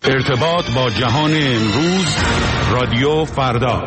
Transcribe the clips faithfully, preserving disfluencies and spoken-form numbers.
ارتباط با جهان امروز، رادیو فردا.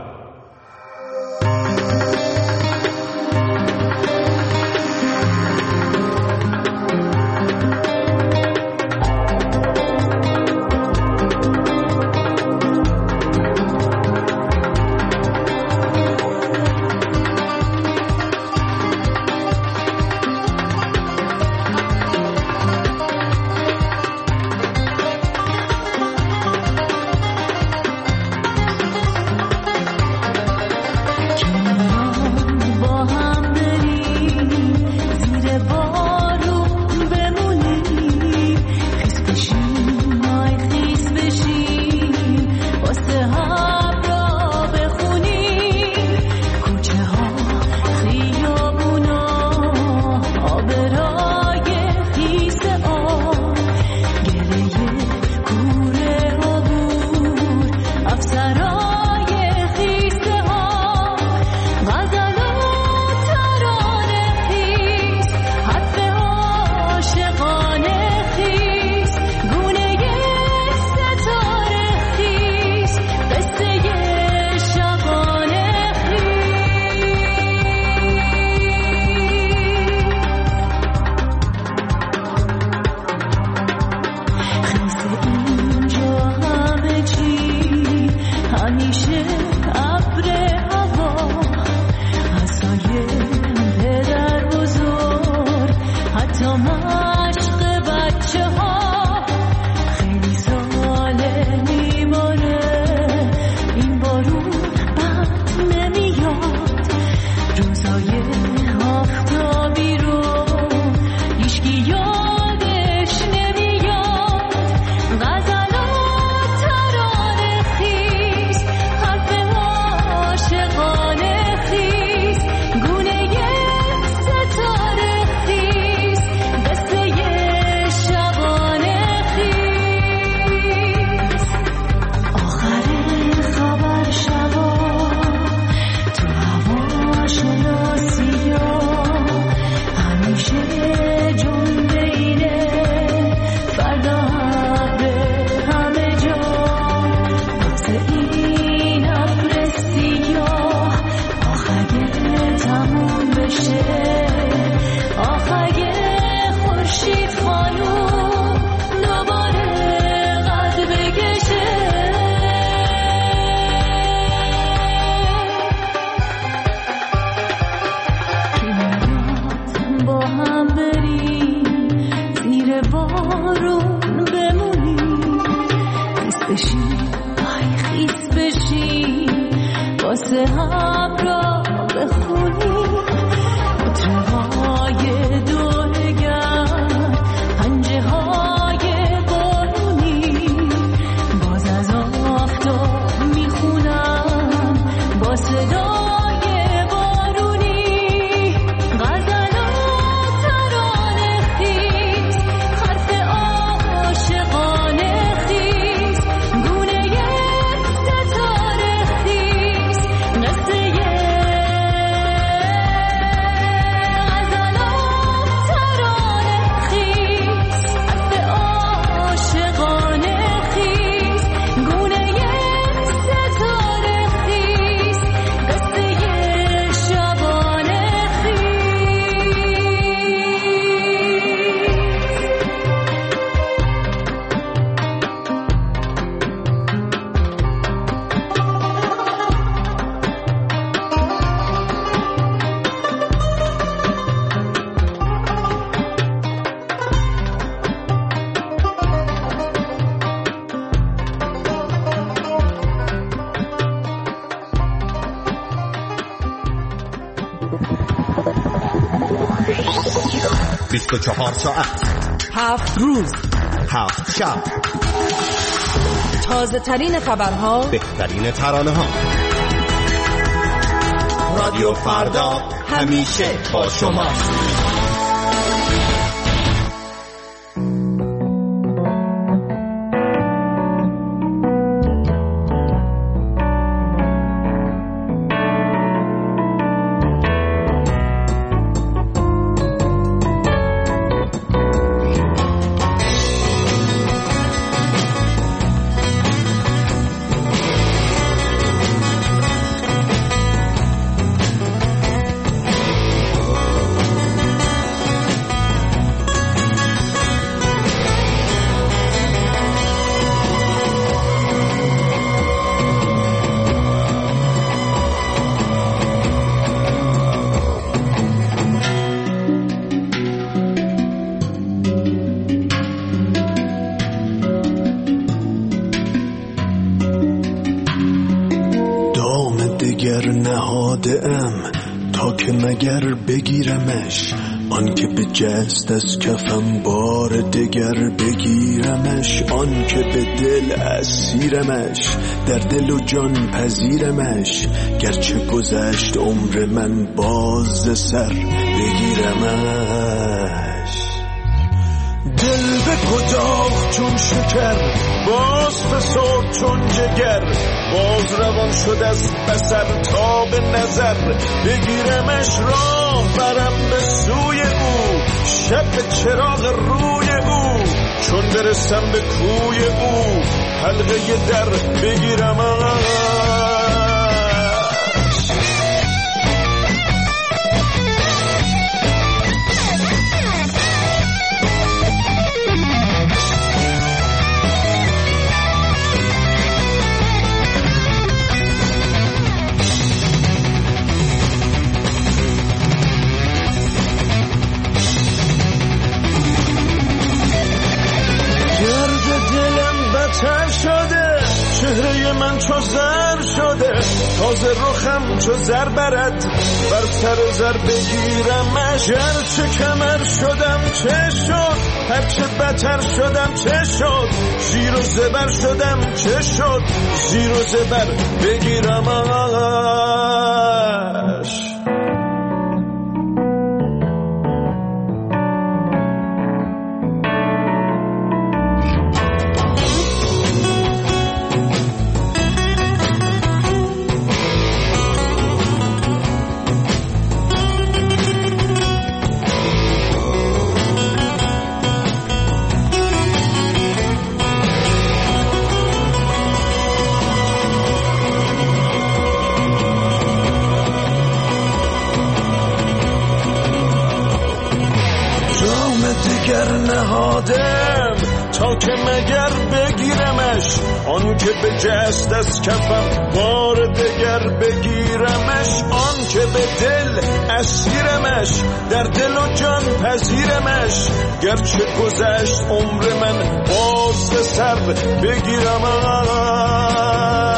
بیست و چهار ساعت، هفت روز، هفت شب، تازه ترین خبرها، بهترین ترانه ها. رادیو فردا همیشه با شماست. دگر نهادم تا که مگر بگیرمش، آن که به جست از کفم بار دگر بگیرمش، آن که به دل اسیرمش در دل و جان پذیرمش، گرچه گذشت عمر من باز سر بگیرمش. دل به کداغ چون شکر باز فسرد چون جگر، باز روان شد از بصر تا به نظر بگیرمش. راه برم به سوی او شب به چراغ روی او، چون برسم به کوی او حلقه در بگیرمش. چهره من چو زر شده، تازه رخم چو زر برد، بر سر زر بگیرمش. گرچه کمر شدم چه شد، هرچه بتر شدم چه شد، زیر و زبر شدم چه شد، زیر و زبر بگیرمش. نهادم تا که مگر بگیرمش، آن که به جست از کفم بار دگر بگیرمش، آن که به دل اسیرمش در دل و جان پذیرمش، گرچه گذشت عمر من باز به سر بگیرمش.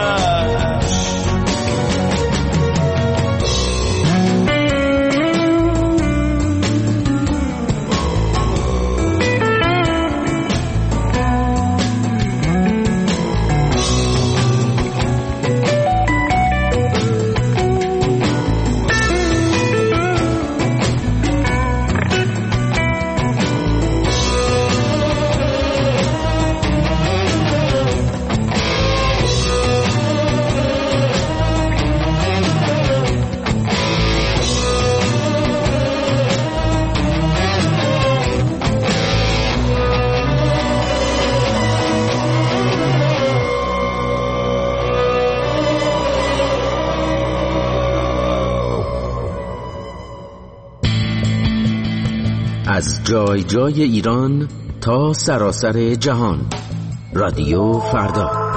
از جای جای ایران تا سراسر جهان، رادیو فردا.